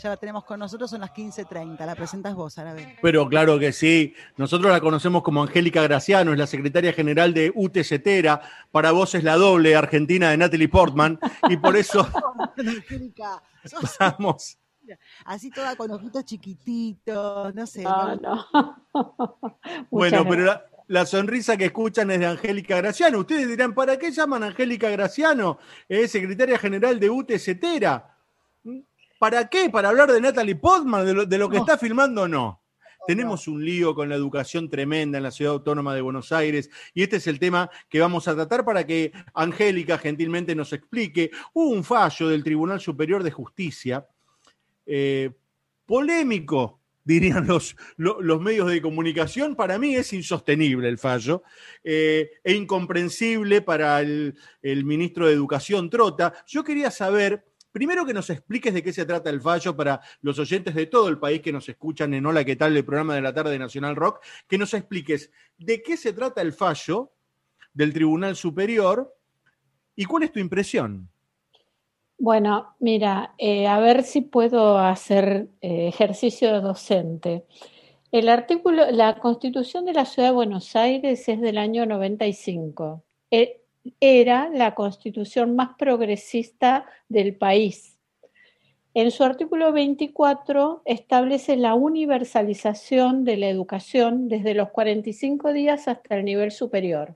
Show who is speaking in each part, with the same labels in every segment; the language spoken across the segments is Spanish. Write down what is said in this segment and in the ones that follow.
Speaker 1: Ya la tenemos con nosotros, son las 15:30. La presentas vos, Arabel.
Speaker 2: Pero claro que sí. Nosotros la conocemos como Angélica Graciano, es la secretaria general de UTCetera. Para vos es la doble argentina de Natalie Portman. Y por eso
Speaker 1: Angélica, sos
Speaker 2: vamos.
Speaker 1: así toda con ojitos chiquititos, no sé.
Speaker 3: No, no.
Speaker 2: Bueno,
Speaker 3: Muchas
Speaker 2: pero
Speaker 3: gracias.
Speaker 2: la sonrisa que escuchan es de Angélica Graciano. Ustedes dirán, ¿para qué llaman a Angélica Graciano? Es secretaria general de UTCetera. ¿Para qué? ¿Para hablar de Natalie Portman, de lo que está filmando? No. Tenemos un lío con la educación tremenda en la Ciudad Autónoma de Buenos Aires y este es el tema que vamos a tratar para que Angélica gentilmente nos explique. Hubo un fallo del Tribunal Superior de Justicia, polémico, dirían los medios de comunicación. Para mí es insostenible el fallo e incomprensible para el ministro de Educación, Trota. Yo quería saber... Primero que nos expliques de qué se trata el fallo para los oyentes de todo el país que nos escuchan en Hola, ¿qué tal? El programa de la tarde de Nacional Rock, que nos expliques de qué se trata el fallo del Tribunal Superior y cuál es tu impresión.
Speaker 3: Bueno, mira, a ver si puedo hacer ejercicio docente. El artículo, la Constitución de la Ciudad de Buenos Aires es del año 95. Era la constitución más progresista del país. En su artículo 24 establece la universalización de la educación desde los 45 días hasta el nivel superior.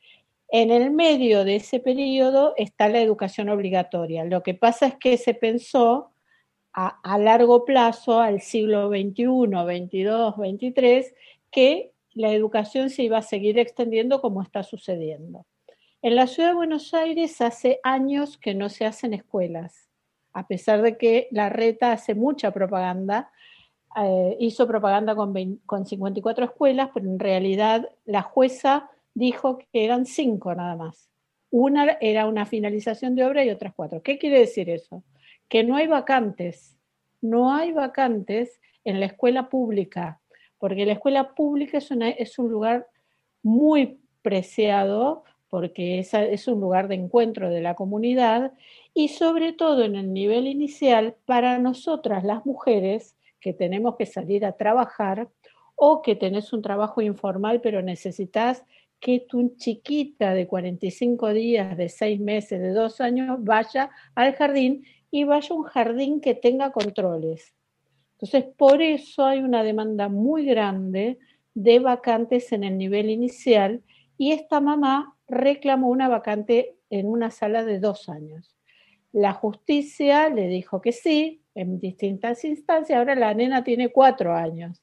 Speaker 3: En el medio de ese periodo está la educación obligatoria. Lo que pasa es que se pensó a largo plazo, al siglo XXI, XXII, XXIII, que la educación se iba a seguir extendiendo como está sucediendo. En la Ciudad de Buenos Aires hace años que no se hacen escuelas, a pesar de que Larreta hace mucha propaganda, hizo propaganda con 54 escuelas, pero en realidad la jueza dijo que eran 5 nada más. Una era una finalización de obra y otras 4. ¿Qué quiere decir eso? Que no hay vacantes. No hay vacantes en la escuela pública, porque la escuela pública es un lugar muy preciado, porque es un lugar de encuentro de la comunidad y sobre todo en el nivel inicial, para nosotras las mujeres que tenemos que salir a trabajar o que tenés un trabajo informal pero necesitas que tu chiquita de 45 días, de 6 meses, de 2 años vaya al jardín y vaya a un jardín que tenga controles. Entonces, por eso hay una demanda muy grande de vacantes en el nivel inicial y esta mamá reclamó una vacante en una sala de 2 años. La justicia le dijo que sí, en distintas instancias, ahora la nena tiene 4 años.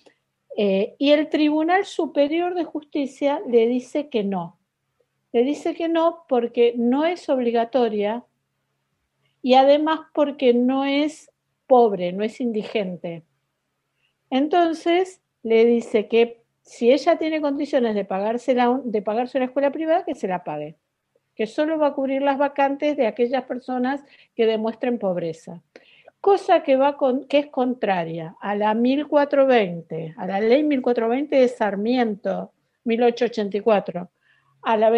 Speaker 3: Y el Tribunal Superior de Justicia le dice que no. Le dice que no porque no es obligatoria y además porque no es pobre, no es indigente. Entonces le dice que si ella tiene condiciones de pagarse una escuela privada, que se la pague, que solo va a cubrir las vacantes de aquellas personas que demuestren pobreza. Cosa que es contraria a la 1420, a la ley 1420 de Sarmiento, 1884, a la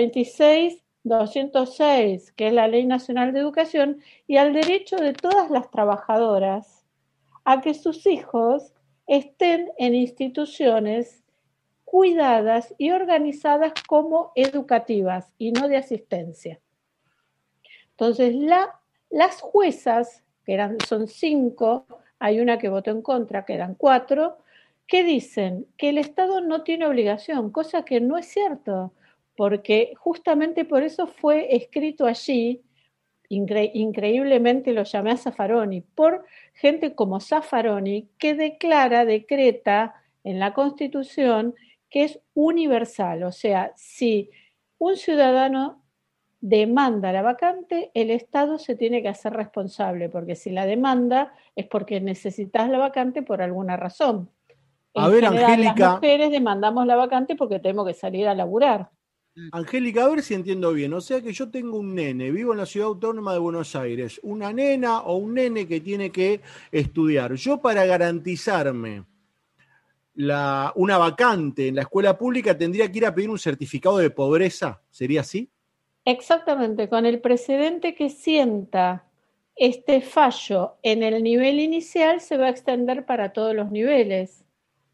Speaker 3: 26.206, que es la Ley Nacional de Educación, y al derecho de todas las trabajadoras a que sus hijos estén en instituciones cuidadas y organizadas como educativas y no de asistencia. Entonces, las juezas, que son 5, hay una que votó en contra, que eran 4, que dicen que el Estado no tiene obligación, cosa que no es cierto, porque justamente por eso fue escrito allí, increíblemente lo llamé a Zaffaroni, por gente como Zaffaroni, que decreta en la Constitución que es universal, o sea, si un ciudadano demanda la vacante, el Estado se tiene que hacer responsable, porque si la demanda es porque necesitas la vacante por alguna razón.
Speaker 2: A ver,
Speaker 3: general,
Speaker 2: Angélica.
Speaker 3: Las mujeres demandamos la vacante porque tenemos que salir a laburar.
Speaker 2: Angélica, a ver si entiendo bien. O sea que yo tengo un nene, vivo en la Ciudad Autónoma de Buenos Aires, una nena o un nene que tiene que estudiar. Yo para garantizarme una vacante en la escuela pública tendría que ir a pedir un certificado de pobreza, ¿sería así?
Speaker 3: Exactamente, con el precedente que sienta este fallo en el nivel inicial se va a extender para todos los niveles.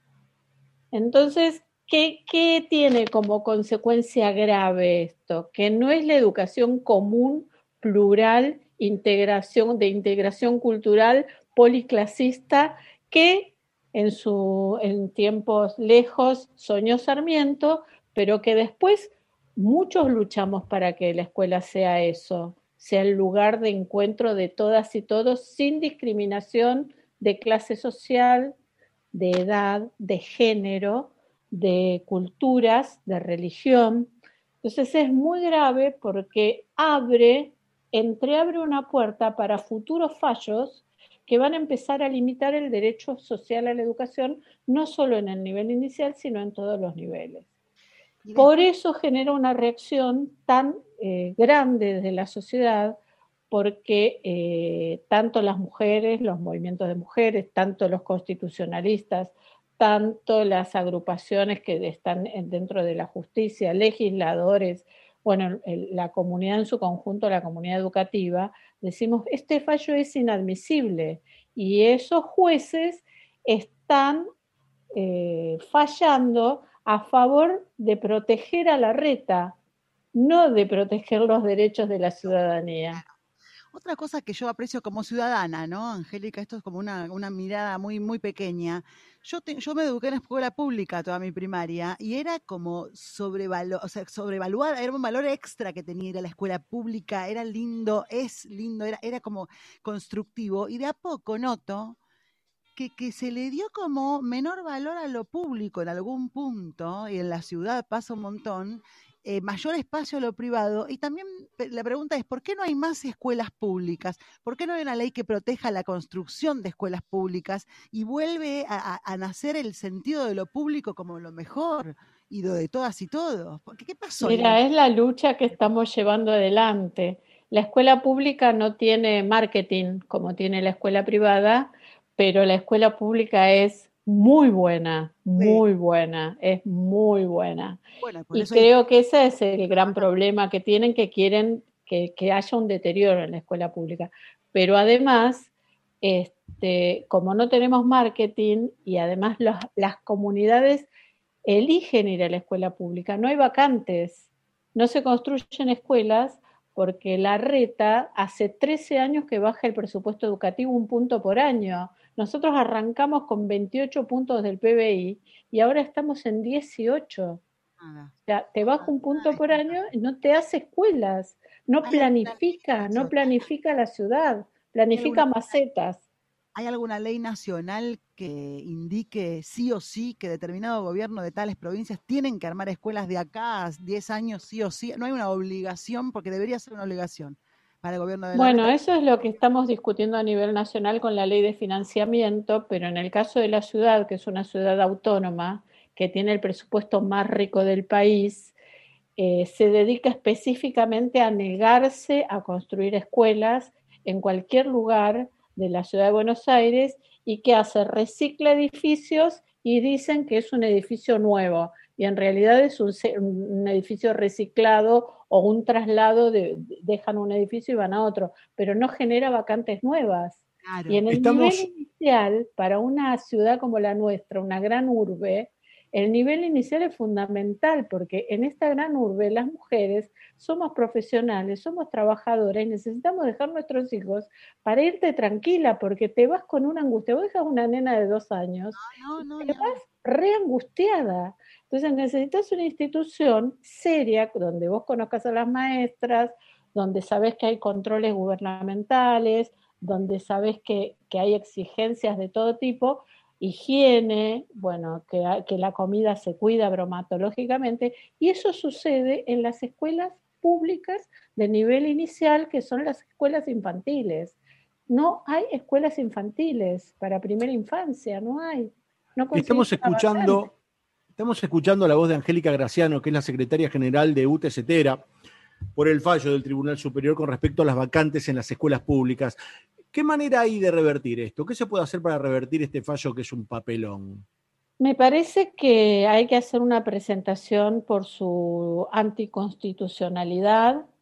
Speaker 3: Entonces, ¿qué tiene como consecuencia grave esto? Que no es la educación común, plural, de integración cultural, policlasista, que en tiempos lejos soñó Sarmiento, pero que después muchos luchamos para que la escuela sea eso, sea el lugar de encuentro de todas y todos, sin discriminación de clase social, de edad, de género, de culturas, de religión. Entonces es muy grave porque entreabre una puerta para futuros fallos que van a empezar a limitar el derecho social a la educación, no solo en el nivel inicial, sino en todos los niveles. Por eso genera una reacción tan grande desde la sociedad, porque tanto las mujeres, los movimientos de mujeres, tanto los constitucionalistas, tanto las agrupaciones que están dentro de la justicia, legisladores, bueno, la comunidad en su conjunto, la comunidad educativa, decimos, este fallo es inadmisible y esos jueces están fallando a favor de proteger a la reta, no de proteger los derechos de la ciudadanía.
Speaker 1: Otra cosa que yo aprecio como ciudadana, ¿no, Angélica? Esto es como una mirada muy, muy pequeña. Yo me eduqué en escuela pública toda mi primaria y era como sobrevaluada, era un valor extra que tenía ir a la escuela pública, era lindo, es lindo, era como constructivo. Y de a poco noto que se le dio como menor valor a lo público en algún punto, y en la ciudad pasa un montón, mayor espacio a lo privado. Y también la pregunta es, ¿por qué no hay más escuelas públicas? ¿Por qué no hay una ley que proteja la construcción de escuelas públicas y vuelve a nacer el sentido de lo público como lo mejor y lo de todas y todos? ¿Qué pasó ahí?
Speaker 3: Mira, es la lucha que estamos llevando adelante. La escuela pública no tiene marketing como tiene la escuela privada, pero la escuela pública es muy buena, es muy buena.
Speaker 1: Bueno, por
Speaker 3: Y
Speaker 1: eso hay...
Speaker 3: creo que ese es el gran problema que tienen, que quieren que haya un deterioro en la escuela pública. Pero además, como no tenemos marketing y además las comunidades eligen ir a la escuela pública, no hay vacantes, no se construyen escuelas porque la reta hace 13 años que baja el presupuesto educativo 1 punto por año. Nosotros arrancamos con 28 puntos del PBI y ahora estamos en 18.
Speaker 1: Nada.
Speaker 3: O sea, te baja 1 punto por año y no te hace escuelas, no
Speaker 1: ¿Hay alguna ley
Speaker 3: planifica la ciudad, planifica macetas.
Speaker 1: ¿Hay alguna ley nacional que indique sí o sí que determinado gobierno de tales provincias tienen que armar escuelas de acá a 10 años sí o sí? No hay una obligación, porque debería ser una obligación para el gobierno de la
Speaker 3: Bueno,
Speaker 1: reta.
Speaker 3: eso es lo que estamos discutiendo a nivel nacional con la ley de financiamiento, pero en el caso de la ciudad, que es una ciudad autónoma, que tiene el presupuesto más rico del país, se dedica específicamente a negarse a construir escuelas en cualquier lugar de la ciudad de Buenos Aires y que hace, recicla edificios y dicen que es un edificio nuevo y en realidad es un edificio reciclado o un traslado, dejan un edificio y van a otro, pero no genera vacantes nuevas.
Speaker 1: Claro.
Speaker 3: Y en el nivel
Speaker 2: Estamos,
Speaker 3: inicial, para una ciudad como la nuestra, una gran urbe, el nivel inicial es fundamental porque en esta gran urbe las mujeres somos profesionales, somos trabajadoras y necesitamos dejar nuestros hijos para irte tranquila porque te vas con una angustia. Vos dejas una nena de 2 años
Speaker 1: No,
Speaker 3: y
Speaker 1: no,
Speaker 3: te
Speaker 1: ni hablar.
Speaker 3: vas re angustiada. Entonces necesitas una institución seria donde vos conozcas a las maestras, donde sabes que hay controles gubernamentales, donde sabes que hay exigencias de todo tipo, higiene, bueno, que la comida se cuida bromatológicamente, y eso sucede en las escuelas públicas de nivel inicial, que son las escuelas infantiles. No hay escuelas infantiles para primera infancia, no hay. No
Speaker 2: estamos
Speaker 3: conseguimos una vacante.
Speaker 2: escuchando, estamos escuchando la voz de Angélica Graciano, que es la secretaria general de UTCTERA, por el fallo del Tribunal Superior con respecto a las vacantes en las escuelas públicas. ¿Qué manera hay de revertir esto? ¿Qué se puede hacer para revertir este fallo que es un papelón?
Speaker 3: Me parece que hay que hacer una presentación por su anticonstitucionalidad,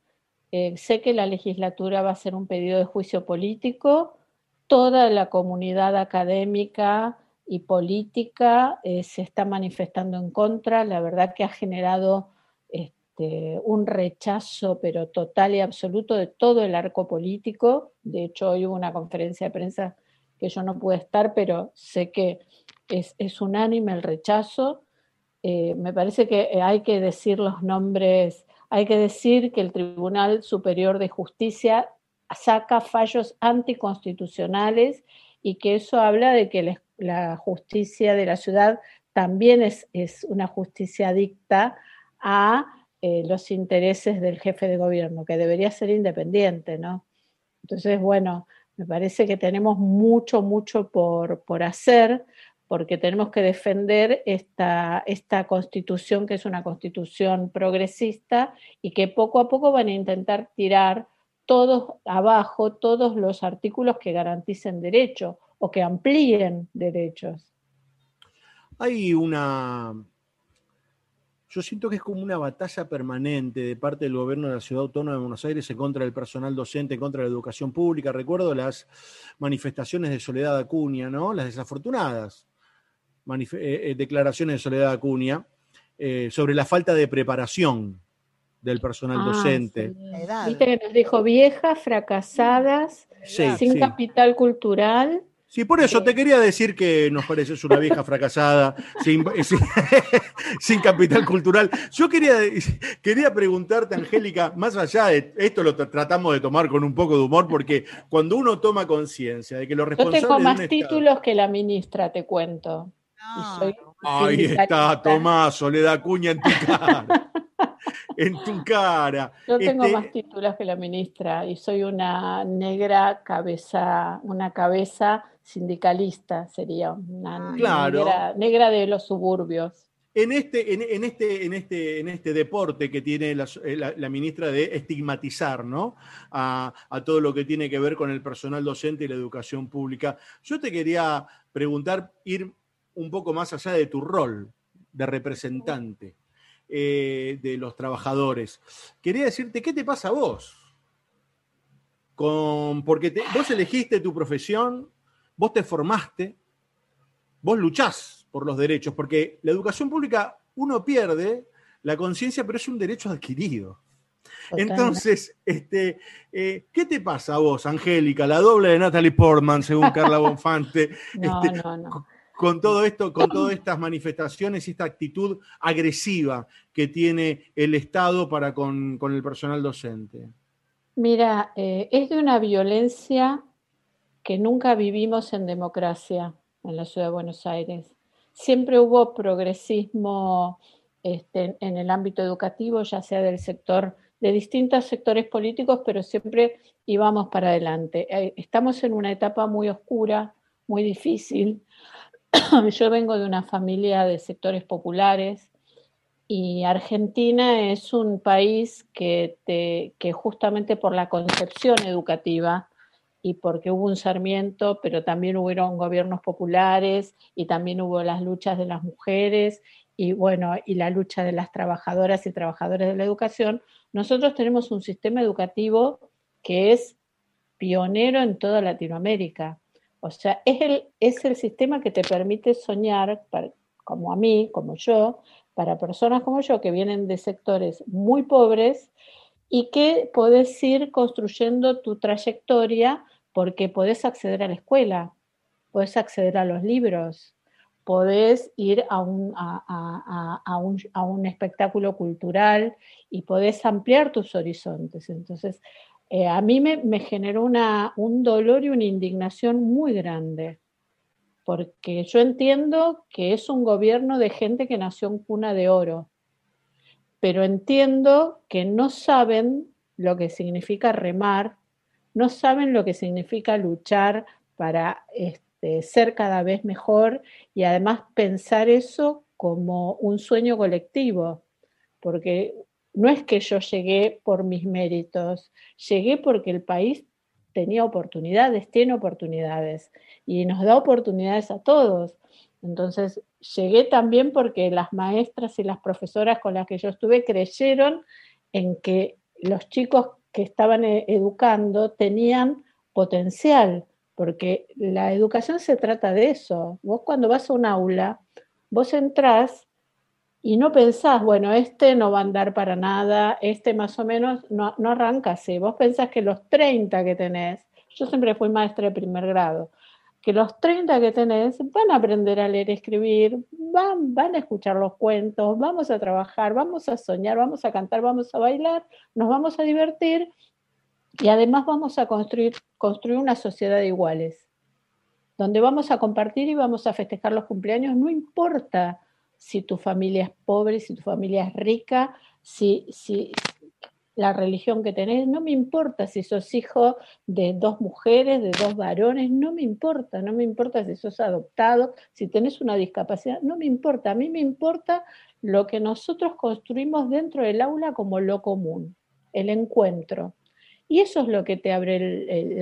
Speaker 3: Sé que la legislatura va a hacer un pedido de juicio político. Toda la comunidad académica y política se está manifestando en contra. La verdad que ha generado un rechazo, pero total y absoluto, de todo el arco político. De hecho, hoy hubo una conferencia de prensa que yo no pude estar, pero sé que es unánime el rechazo. Me parece que hay que decir los nombres, hay que decir que el Tribunal Superior de Justicia saca fallos anticonstitucionales y que eso habla de que la justicia de la ciudad también es una justicia adicta a los intereses del jefe de gobierno, que debería ser independiente, ¿no? Entonces, bueno, me parece que tenemos mucho, mucho por hacer, porque tenemos que defender esta constitución, que es una constitución progresista, y que poco a poco van a intentar tirar todos abajo, todos los artículos que garanticen derechos o que amplíen derechos.
Speaker 2: Hay yo siento que es como una batalla permanente de parte del gobierno de la Ciudad Autónoma de Buenos Aires en contra del personal docente, en contra de la educación pública. Recuerdo las manifestaciones de Soledad Acuña, ¿no? Las desafortunadas declaraciones de Soledad Acuña sobre la falta de preparación del personal docente.
Speaker 3: Sí. Viste que nos dijo viejas, fracasadas, sin capital cultural.
Speaker 2: Sí, por eso te quería decir que nos pareces una vieja fracasada, sin capital cultural. Yo quería preguntarte, Angélica, más allá de esto lo tratamos de tomar con un poco de humor, porque cuando uno toma conciencia de que los responsables
Speaker 3: Yo tengo más
Speaker 2: de un
Speaker 3: títulos
Speaker 2: Estado...
Speaker 3: que la ministra, te cuento.
Speaker 2: Ahí está, Tomás, Soledad Acuña en tu cara. En tu cara.
Speaker 3: Yo tengo más títulos que la ministra y soy una una cabeza sindicalista, sería una negra de los suburbios.
Speaker 2: En este deporte que tiene la ministra de estigmatizar, ¿no? a todo lo que tiene que ver con el personal docente y la educación pública, yo te quería preguntar, ir un poco más allá de tu rol de representante de los trabajadores. Quería decirte, ¿qué te pasa a vos? Porque vos elegiste tu profesión, vos te formaste, vos luchás por los derechos, porque la educación pública uno pierde la conciencia, pero es un derecho adquirido. Totalmente. Entonces, ¿qué te pasa a vos, Angélica, la doble de Natalie Portman, según Carla Bonfante?
Speaker 3: No.
Speaker 2: Con todo esto, con todas estas manifestaciones y esta actitud agresiva que tiene el Estado para con el personal docente.
Speaker 3: Mira, es de una violencia que nunca vivimos en democracia en la Ciudad de Buenos Aires. Siempre hubo progresismo en el ámbito educativo, ya sea de distintos sectores políticos, pero siempre íbamos para adelante. Estamos en una etapa muy oscura, muy difícil. Yo vengo de una familia de sectores populares y Argentina es un país que justamente por la concepción educativa y porque hubo un Sarmiento, pero también hubieron gobiernos populares y también hubo las luchas de las mujeres y la lucha de las trabajadoras y trabajadores de la educación, nosotros tenemos un sistema educativo que es pionero en toda Latinoamérica. O sea, es el sistema que te permite soñar, como a mí, como yo, para personas como yo que vienen de sectores muy pobres y que podés ir construyendo tu trayectoria porque podés acceder a la escuela, podés acceder a los libros, podés ir a un espectáculo cultural y podés ampliar tus horizontes. Entonces, a mí me generó un dolor y una indignación muy grande, porque yo entiendo que es un gobierno de gente que nació en cuna de oro, pero entiendo que no saben lo que significa remar, no saben lo que significa luchar para ser cada vez mejor y además pensar eso como un sueño colectivo, porque no es que yo llegué por mis méritos, llegué porque el país tenía oportunidades, tiene oportunidades y nos da oportunidades a todos. Entonces, llegué también porque las maestras y las profesoras con las que yo estuve creyeron en que los chicos que estaban educando tenían potencial, porque la educación se trata de eso. Vos cuando vas a un aula, vos entrás y no pensás, bueno, este no va a andar para nada, este más o menos, no arranca así. Vos pensás que los 30 que tenés, yo siempre fui maestra de primer grado, que los 30 que tenés van a aprender a leer y escribir, van a escuchar los cuentos, vamos a trabajar, vamos a soñar, vamos a cantar, vamos a bailar, nos vamos a divertir y además vamos a construir una sociedad de iguales, donde vamos a compartir y vamos a festejar los cumpleaños, no importa si tu familia es pobre, si tu familia es rica, si la religión que tenés, no me importa si sos hijo de 2 mujeres, de 2 varones, no me importa si sos adoptado, si tenés una discapacidad, no me importa, a mí me importa lo que nosotros construimos dentro del aula como lo común, el encuentro. Y eso es lo que te abre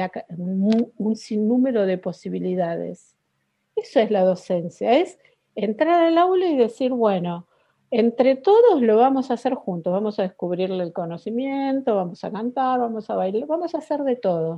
Speaker 3: un sinnúmero de posibilidades. Eso es la docencia, es entrar al aula y decir, bueno, entre todos lo vamos a hacer juntos, vamos a descubrirle el conocimiento, vamos a cantar, vamos a bailar, vamos a hacer de todo.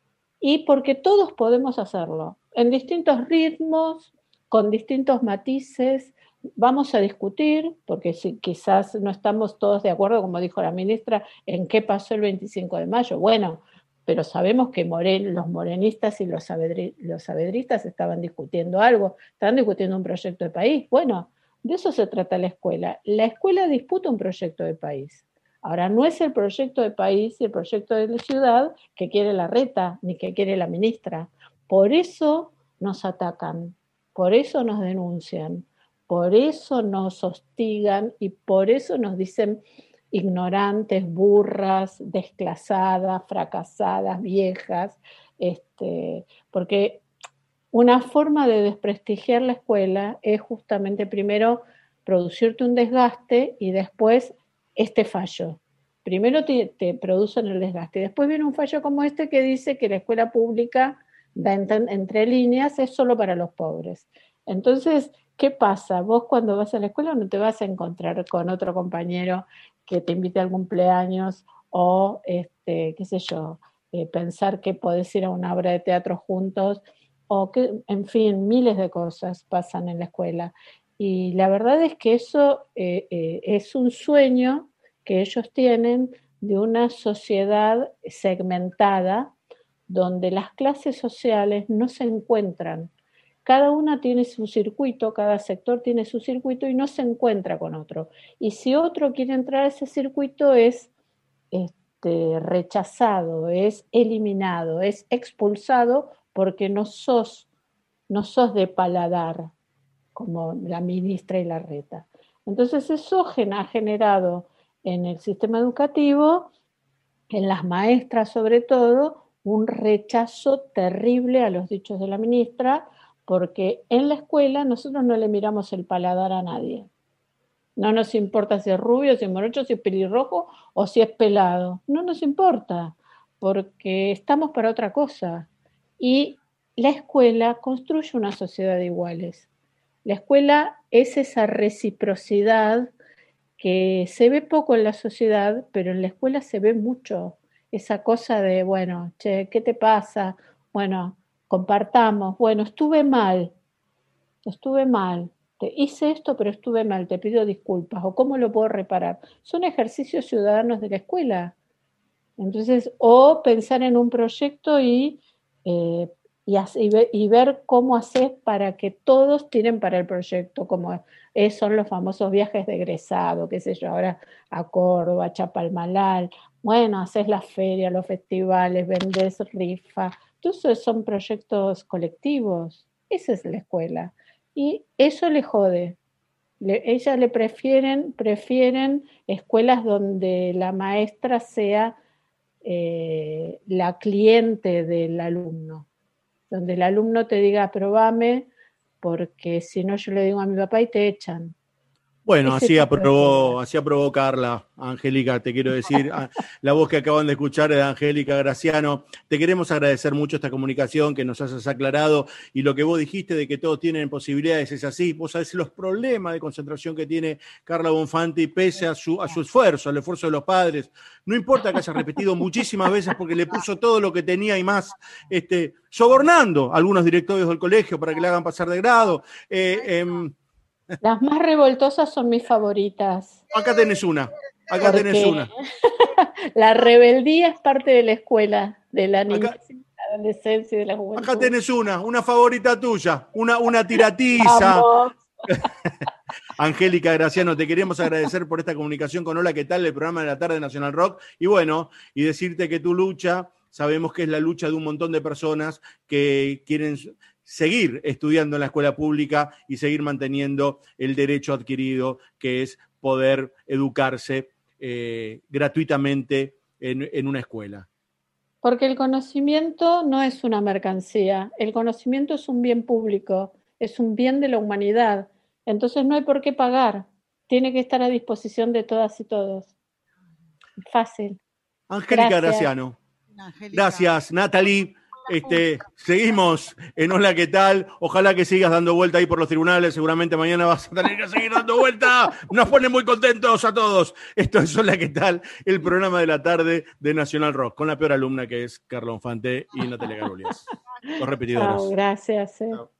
Speaker 3: Y porque todos podemos hacerlo, en distintos ritmos, con distintos matices, vamos a discutir, porque si quizás no estamos todos de acuerdo, como dijo la ministra, en qué pasó el 25 de mayo. Bueno, pero sabemos que los morenistas y los saavedristas estaban discutiendo algo, estaban discutiendo un proyecto de país. Bueno, de eso se trata la escuela. La escuela disputa un proyecto de país. Ahora, no es el proyecto de país y el proyecto de la ciudad que quiere la reta, ni que quiere la ministra. Por eso nos atacan, por eso nos denuncian, por eso nos hostigan y por eso nos dicen ignorantes, burras, desclasadas, fracasadas, viejas, porque una forma de desprestigiar la escuela es justamente primero producirte un desgaste y después este fallo. Primero te producen el desgaste y después viene un fallo como este que dice que la escuela pública, da entre líneas, es solo para los pobres. Entonces, ¿qué pasa? Vos cuando vas a la escuela no te vas a encontrar con otro compañero que te invite al cumpleaños o, qué sé yo, pensar que podés ir a una obra de teatro juntos o que, en fin, miles de cosas pasan en la escuela. Y la verdad es que eso es un sueño que ellos tienen de una sociedad segmentada donde las clases sociales no se encuentran. Cada una tiene su circuito, cada sector tiene su circuito y no se encuentra con otro. Y si otro quiere entrar a ese circuito es rechazado, es eliminado, es expulsado porque no sos de paladar, como la ministra y la reta. Entonces eso ha generado en el sistema educativo, en las maestras sobre todo, un rechazo terrible a los dichos de la ministra, porque en la escuela nosotros no le miramos el paladar a nadie. No nos importa si es rubio, si es morocho, si es pelirrojo o si es pelado. No nos importa, porque estamos para otra cosa. Y la escuela construye una sociedad de iguales. La escuela es esa reciprocidad que se ve poco en la sociedad, pero en la escuela se ve mucho. Esa cosa de, bueno, che, ¿qué te pasa? Bueno, compartamos. Bueno, estuve mal, te hice esto, pero estuve mal, te pido disculpas, o cómo lo puedo reparar. Son ejercicios ciudadanos de la escuela. Entonces, o pensar en un proyecto y ver cómo haces para que todos tiren para el proyecto, como son los famosos viajes de egresado, qué sé yo, ahora a Córdoba, a Chapalmalal. Bueno, haces la feria, los festivales, vendés rifa. Todos esos son proyectos colectivos. Esa es la escuela. Y eso le jode. Ellas le prefieren escuelas donde la maestra sea la cliente del alumno, donde el alumno te diga aprobame, porque si no yo le digo a mi papá y te echan.
Speaker 2: Bueno,
Speaker 3: Ese
Speaker 2: así
Speaker 3: tipo de cosas.
Speaker 2: aprobó Carla, Angélica, te quiero decir, la voz que acaban de escuchar es de Angélica Graciano. Te queremos agradecer mucho esta comunicación que nos has aclarado y lo que vos dijiste de que todos tienen posibilidades es así. Vos sabés los problemas de concentración que tiene Carla Bonfanti pese a su esfuerzo, al esfuerzo de los padres. No importa que haya repetido muchísimas veces porque le puso todo lo que tenía y más, sobornando a algunos directores del colegio para que le hagan pasar de grado.
Speaker 3: Las más revoltosas son mis favoritas.
Speaker 2: Acá tenés una. Acá tenés una.
Speaker 3: La rebeldía es parte de la escuela, de la niñez,
Speaker 2: Acá,
Speaker 3: de la adolescencia y de la juventud.
Speaker 2: acá tenés una favorita tuya, una tiratiza.
Speaker 3: Vamos.
Speaker 2: Angélica Graciano, te queremos agradecer por esta comunicación con Hola, ¿qué tal? El programa de la tarde de Nacional Rock. Y bueno, y decirte que tu lucha, sabemos que es la lucha de un montón de personas que quieren seguir estudiando en la escuela pública y seguir manteniendo el derecho adquirido, que es poder educarse gratuitamente en una escuela.
Speaker 3: Porque el conocimiento no es una mercancía, el conocimiento es un bien público, es un bien de la humanidad. Entonces no hay por qué pagar, tiene que estar a disposición de todas y todos. Fácil.
Speaker 2: Angélica
Speaker 3: Gracias.
Speaker 2: Graciano. Gracias, Natalie. Seguimos en Hola, ¿qué tal? Ojalá que sigas dando vuelta ahí por los tribunales. Seguramente mañana vas a tener que seguir dando vuelta. Nos pone muy contentos a todos. Esto es Hola, ¿qué tal? El programa de la tarde de Nacional Rock, con la peor alumna que es Carla Bonfanti y Natalia Garulias. Los repetidores.
Speaker 3: Chao, gracias.
Speaker 2: Chao.